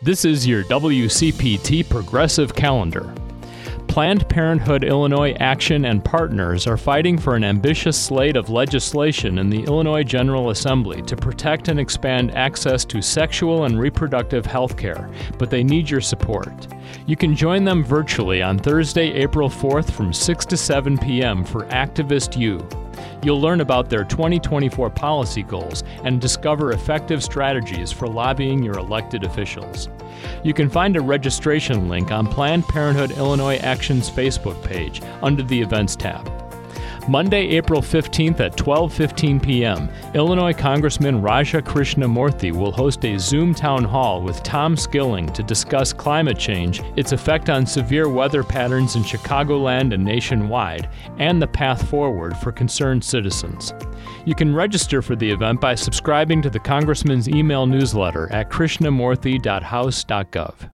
This is your WCPT Progressive Calendar. Planned Parenthood Illinois Action and partners are fighting for an ambitious slate of legislation in the Illinois General Assembly to protect and expand access to sexual and reproductive health care, but they need your support. You can join them virtually on Thursday, April 4th from 6 to 7 p.m. for Activist U. You'll learn about their 2024 policy goals and discover effective strategies for lobbying your elected officials. You can find a registration link on Planned Parenthood Illinois Action's Facebook page under the Events tab. Monday, April 15th at 12:15 p.m., Illinois Congressman Raja Krishnamoorthi will host a Zoom town hall with Tom Skilling to discuss climate change, its effect on severe weather patterns in Chicagoland and nationwide, and the path forward for concerned citizens. You can register for the event by subscribing to the Congressman's email newsletter at krishnamoorthi.house.gov.